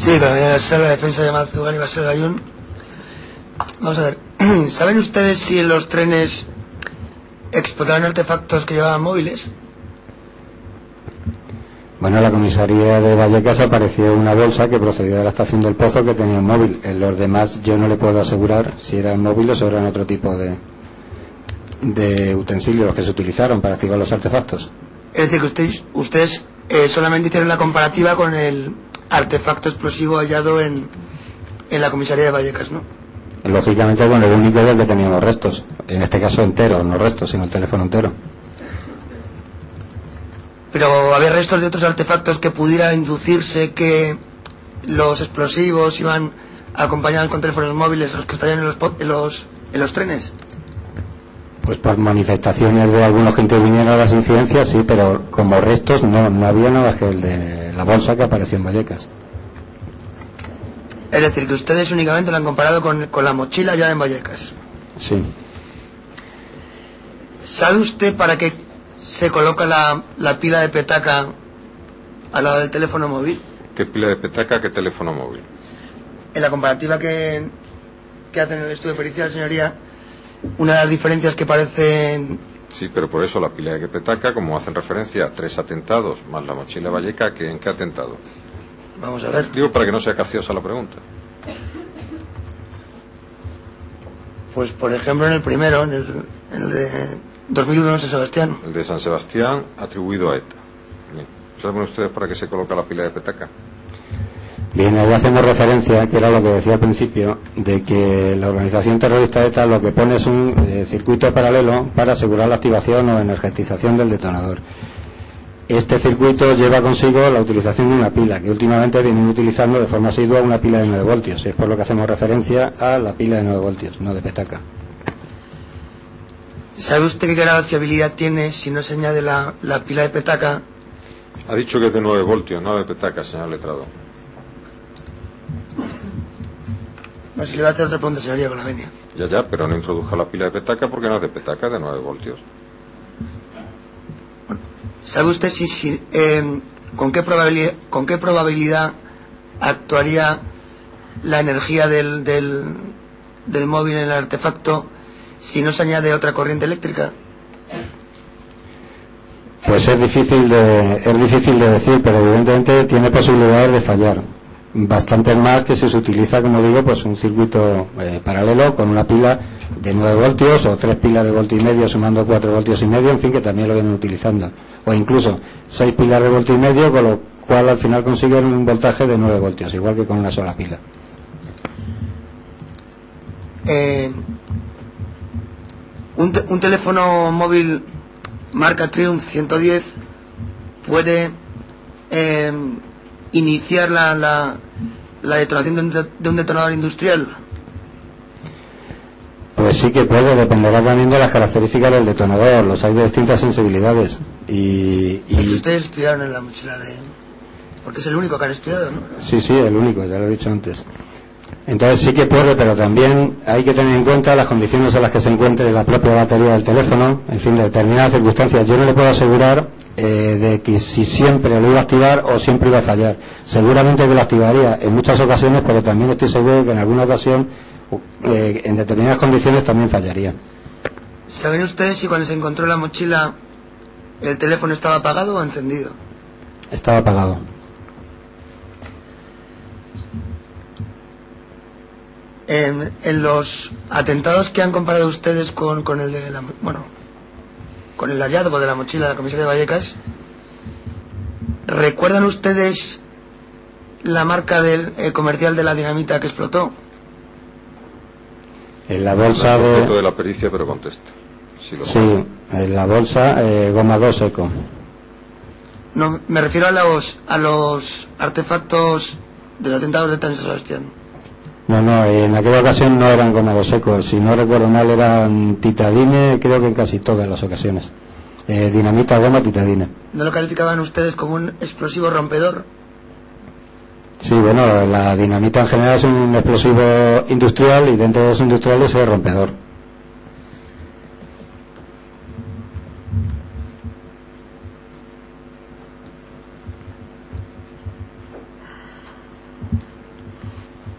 Sí, con la sala de defensa llamada Zugal y Basel Gayún. Vamos a ver. ¿Saben ustedes si en los trenes explotaron artefactos que llevaban móviles? Bueno, en la comisaría de Vallecas apareció una bolsa que procedía de la estación del Pozo que tenía un móvil. En los demás yo no le puedo asegurar si eran móviles o eran otro tipo de utensilios que se utilizaron para activar los artefactos. Es decir, que ustedes solamente hicieron la comparativa con el artefacto explosivo hallado en la comisaría de Vallecas, ¿no? Lógicamente con el único del que teníamos restos. En este caso entero, no restos, sino el teléfono entero. Pero había restos de otros artefactos que pudiera inducirse que los explosivos iban acompañados con teléfonos móviles, los que estarían en los trenes. Pues por manifestaciones de algunos que intervinieron a las incidencias, sí, pero como restos no había nada que el de la bolsa que apareció en Vallecas. Es decir, que ustedes únicamente lo han comparado con la mochila ya en Vallecas. Sí. ¿Sabe usted para qué se coloca la pila de petaca al lado del teléfono móvil? ¿Qué pila de petaca, qué teléfono móvil? En la comparativa que hacen en el estudio pericial, señoría, una de las diferencias que parecen... Sí, pero por eso la pila de petaca, como hacen referencia a 3 atentados, más la mochila Valleca, ¿en qué atentado? Vamos a ver. Digo para que no sea capciosa la pregunta. Pues por ejemplo en el primero, en el de 2001 en San Sebastián. El de San Sebastián atribuido a ETA. Bien. ¿Saben ustedes para qué se coloca la pila de petaca? Bien, ahí hacemos referencia, que era lo que decía al principio, de que la organización terrorista ETA lo que pone es un circuito paralelo para asegurar la activación o energetización del detonador. Este circuito lleva consigo la utilización de una pila, que últimamente vienen utilizando de forma asidua una pila de 9 voltios. Es por lo que hacemos referencia a la pila de 9 voltios, no de petaca. ¿Sabe usted qué grado de fiabilidad tiene si no se añade la pila de petaca? Ha dicho que es de 9 voltios, no de petaca, señor letrado. No, si le va a hacer otra pregunta, señoría, con la venia. Ya, pero no introduja la pila de petaca porque no es de petaca, es de 9 voltios. ¿Sabe usted con qué probabilidad actuaría la energía del móvil en el artefacto si no se añade otra corriente eléctrica? Pues es difícil de decir, pero evidentemente tiene posibilidades de fallar. Bastante más que si se utiliza, como digo, pues un circuito paralelo con una pila de 9 voltios o 3 pilas de voltio y medio sumando 4 voltios y medio, en fin, que también lo vienen utilizando. O incluso 6 pilas de voltio y medio, con lo cual al final consiguen un voltaje de 9 voltios, igual que con una sola pila. Un teléfono móvil marca Triumph 110 puede iniciar la detonación de un detonador industrial. Pues sí que puede, dependerá también de las características del detonador. Los hay de distintas sensibilidades y ustedes estudiaron en la mochila porque es el único que han estudiado, ¿no? Sí, el único, ya lo he dicho antes. Entonces sí que puede, pero también hay que tener en cuenta las condiciones en las que se encuentre la propia batería del teléfono, en fin, de determinadas circunstancias. Yo no le puedo asegurar de que si siempre lo iba a activar o siempre iba a fallar. Seguramente que lo activaría en muchas ocasiones, pero también estoy seguro de que en alguna ocasión, en determinadas condiciones, también fallaría. ¿Saben ustedes si cuando se encontró la mochila el teléfono estaba apagado o encendido? Estaba apagado. En los atentados que han comparado ustedes con el de con el hallazgo de la mochila de la comisaría de Vallecas, ¿recuerdan ustedes la marca del comercial de la dinamita que explotó? En la bolsa de la pericia, pero contesta. Sí, en la bolsa goma 2 eco. No, me refiero a los artefactos de los atentados de San Sebastián. No, en aquella ocasión no eran goma 2 eco, si no recuerdo mal eran titadine, creo que en casi todas las ocasiones. Dinamita, goma, titadine. ¿No lo calificaban ustedes como un explosivo rompedor? Sí, bueno, la dinamita en general es un explosivo industrial y dentro de los industriales es rompedor.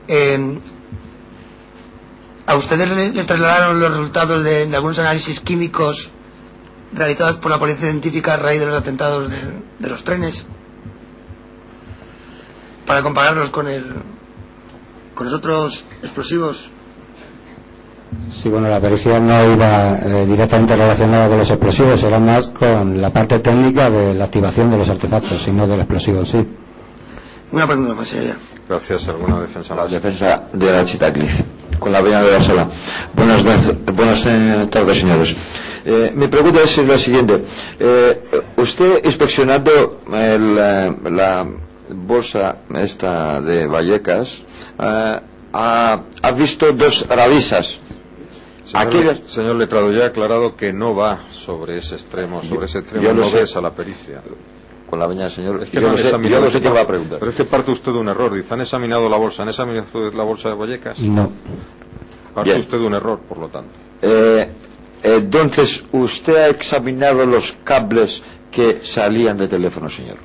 ¿A ustedes les trasladaron los resultados de algunos análisis químicos realizados por la policía científica a raíz de los atentados de los trenes? Para compararlos con los otros explosivos. Sí, bueno, la pericia no iba directamente relacionada con los explosivos, era más con la parte técnica de la activación de los artefactos, y no del explosivo, sí. Una pregunta más, señoría. Gracias. ¿Alguna defensa más? La defensa de la Chitaclif, con la venia de la sala. Buenas tardes, señores. Mi pregunta es la siguiente. Usted, inspeccionando la bolsa esta de Vallecas, ha visto dos ralisas. Señor letrado, ya he aclarado que no va sobre ese extremo, no ves a la pericia. Con la veña del señor, es que yo no sé qué va a preguntar. Pero es que parte usted de un error. Dice, ¿han examinado la bolsa? ¿Han examinado la bolsa de Vallecas? No. Parte usted de un error, por lo tanto. Entonces, ¿usted ha examinado los cables que salían de teléfono, señor?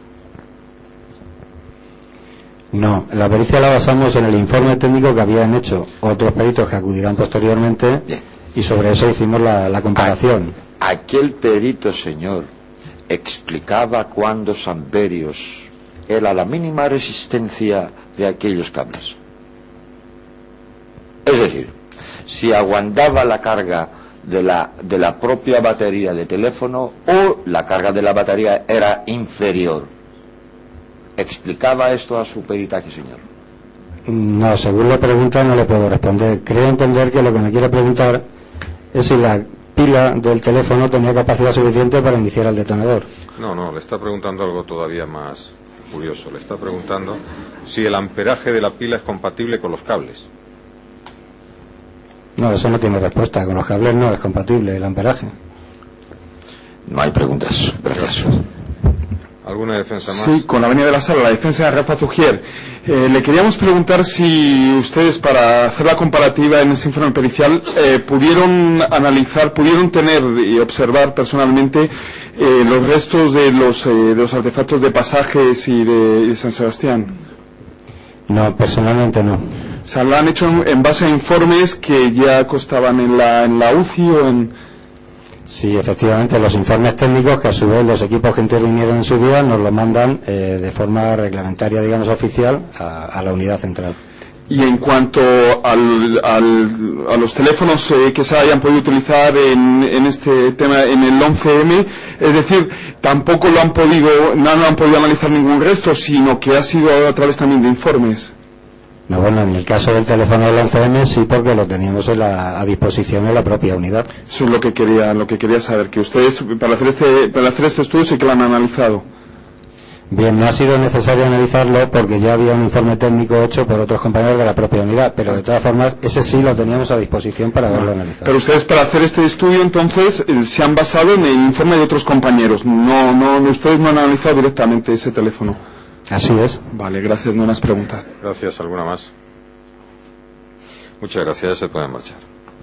No, la pericia la basamos en el informe técnico que habían hecho otros peritos que acudirán posteriormente. Bien. Y sobre eso hicimos la comparación. Aquel perito, señor, explicaba cuándo amperios era la mínima resistencia de aquellos cables. Es decir, si aguantaba la carga de la propia batería de teléfono o la carga de la batería era inferior. ¿Explicaba esto a su peritaje, señor? No, según la pregunta no le puedo responder. Creo entender que lo que me quiere preguntar es si la pila del teléfono tenía capacidad suficiente para iniciar el detonador. No, le está preguntando algo todavía más curioso. Le está preguntando si el amperaje de la pila es compatible con los cables. No, eso no tiene respuesta. Con los cables no es compatible el amperaje. No hay preguntas. Gracias. ¿Alguna defensa más? Sí, con la venia de la sala, la defensa de Rafa Zugier. Le queríamos preguntar si ustedes, para hacer la comparativa en ese informe pericial, pudieron tener y observar personalmente los restos de los artefactos de Pasajes y de San Sebastián. No, personalmente no. O sea, lo han hecho en base a informes que ya constaban en la UCI o en... Sí, efectivamente, los informes técnicos que a su vez los equipos que intervinieron en su día nos lo mandan de forma reglamentaria, digamos, oficial a la unidad central. Y en cuanto a los teléfonos que se hayan podido utilizar en este tema, en el 11M, es decir, tampoco no han podido analizar ningún resto, sino que ha sido a través también de informes. No, bueno, en el caso del teléfono del 11M sí, porque lo teníamos a disposición en la propia unidad. Eso es lo que quería saber, que ustedes para hacer este estudio sí que lo han analizado. Bien, no ha sido necesario analizarlo porque ya había un informe técnico hecho por otros compañeros de la propia unidad, pero de todas formas ese sí lo teníamos a disposición para haberlo analizado. Pero ustedes, para hacer este estudio, entonces se han basado en el informe de otros compañeros. Ustedes no han analizado directamente ese teléfono. Así es. Vale, gracias. No más preguntas. Gracias. ¿Alguna más? Muchas gracias. Se pueden marchar.